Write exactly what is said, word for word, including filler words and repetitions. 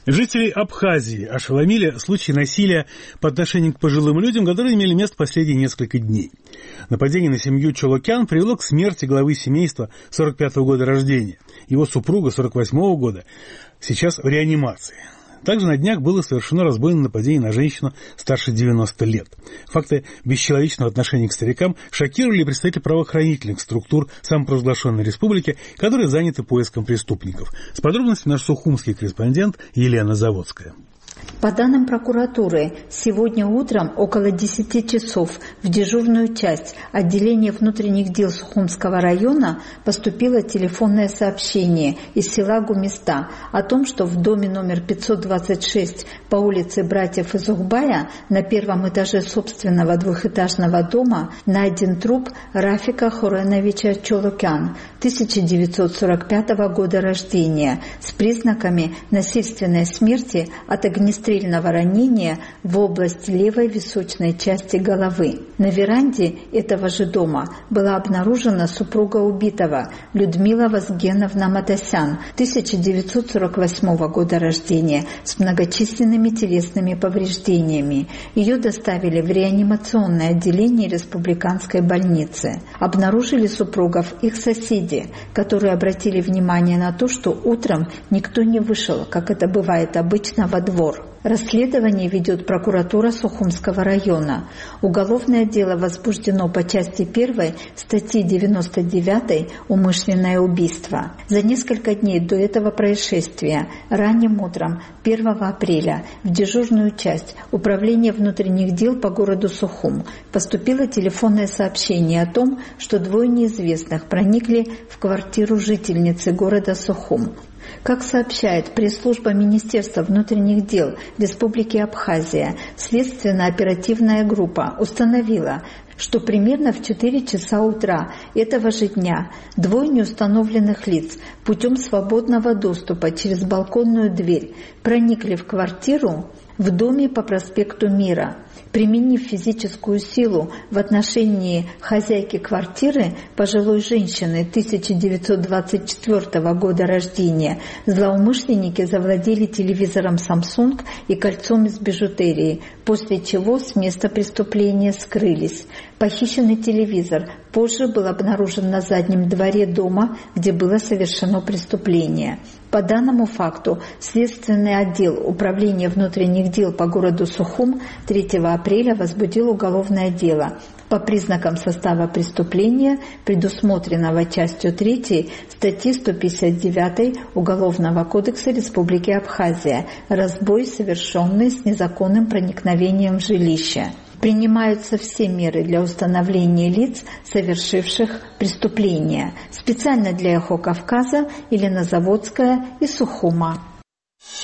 Жителей Абхазии ошеломили случаи насилия по отношению к пожилым людям, которые имели место последние несколько дней. Нападение на семью Чолокян привело к смерти главы семейства сорок пятого года рождения. Его супруга сорок восьмого года сейчас в реанимации. Также на днях было совершено разбойное нападение на женщину старше девяноста лет. Факты бесчеловечного отношения к старикам шокировали представителей правоохранительных структур самопровозглашенной республики, которые заняты поиском преступников. С подробностями наш сухумский корреспондент Елена Заводская. По данным прокуратуры, сегодня утром около десяти часов в дежурную часть отделения внутренних дел Сухумского района поступило телефонное сообщение из села Гумиста о том, что в доме номер пятьсот двадцать шесть по улице Братьев Изухбая на первом этаже собственного двухэтажного дома найден труп Рафика Хуреновича Чолокян, тысяча девятьсот сорок пятого года рождения, с признаками насильственной смерти от огнестрельного ранения в область левой височной части головы. На веранде этого же дома была обнаружена супруга убитого Людмила Вазгеновна Матасян, тысяча девятьсот сорок восьмого года рождения, с многочисленными телесными повреждениями. Ее доставили в реанимационное отделение республиканской больницы. Обнаружили супругов их соседи, которые обратили внимание на то, что утром никто не вышел, как это бывает обычно, во двор. Расследование ведет прокуратура Сухумского района. Уголовное дело возбуждено по части первой статьи девяносто девятой «Умышленное убийство». За несколько дней до этого происшествия, ранним утром первого апреля, в дежурную часть Управления внутренних дел по городу Сухум поступило телефонное сообщение о том, что двое неизвестных проникли в квартиру жительницы города Сухум. Как сообщает пресс-служба Министерства внутренних дел Республики Абхазия, следственно-оперативная группа установила, что примерно в четыре часа утра этого же дня двое неустановленных лиц путем свободного доступа через балконную дверь проникли в квартиру в доме по проспекту Мира. Применив физическую силу в отношении хозяйки квартиры, пожилой женщины тысяча девятьсот двадцать четвёртого года рождения, злоумышленники завладели телевизором Samsung и кольцом из бижутерии, после чего с места преступления скрылись. Похищенный телевизор позже был обнаружен на заднем дворе дома, где было совершено преступление. По данному факту Следственный отдел Управления внутренних дел по городу Сухум третьего апреля возбудил уголовное дело по признакам состава преступления, предусмотренного частью третьей статьи сто пятьдесят девятой Уголовного кодекса Республики Абхазия «Разбой, совершенный с незаконным проникновением в жилище». Принимаются все меры для установления лиц, совершивших преступления. Специально для Эхо Кавказа Елена Заводская из Сухума.